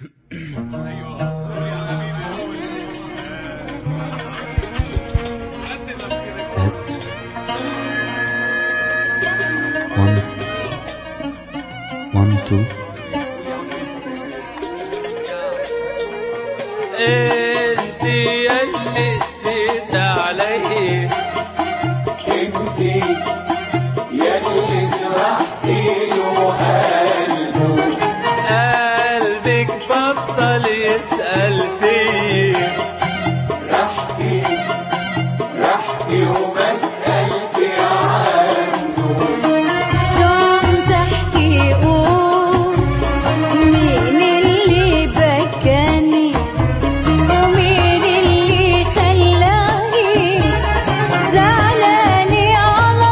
Test. 1 1 2. انت يلي قسيت علي، انت يلي جرحتي له قلبه، قلبك بطل يسأل فيي، رحتي وما سألتي عنه. شو عم تحكي؟ قول مين اللي بكاني ومين اللي خلاني زعلاني على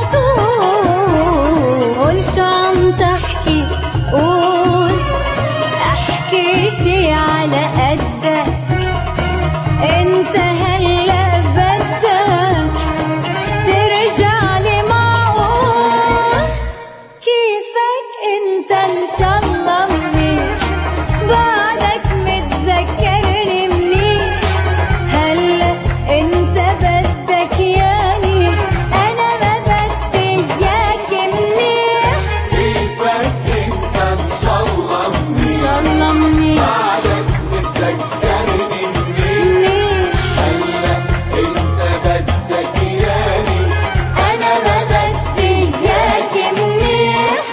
طول. شو عم تحكي؟ قول احكي شي على قدك. انت هلا بدك ترجع لي، معقول؟ كيفك انت ان شاء الله منيح، بعدك متذكرني منيح. هلا انت بدك ياني، انا ما بدي اياك منيح. كيفك انت ان شاء الله ان شاء الله منيح، بعدك متذكرني منيح. هلا انت بدك ياني، انا ما بدي اياك منيح.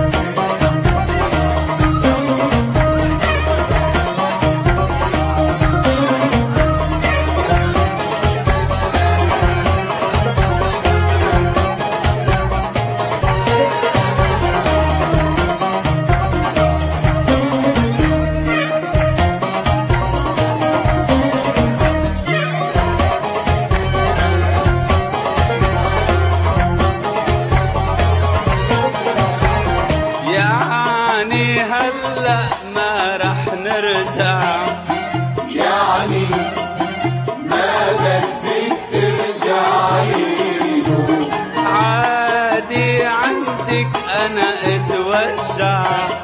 يعني هلأ ما رح نرجع، يعني ما بدك ترجعي له. عادي عندك أنا اتوجع،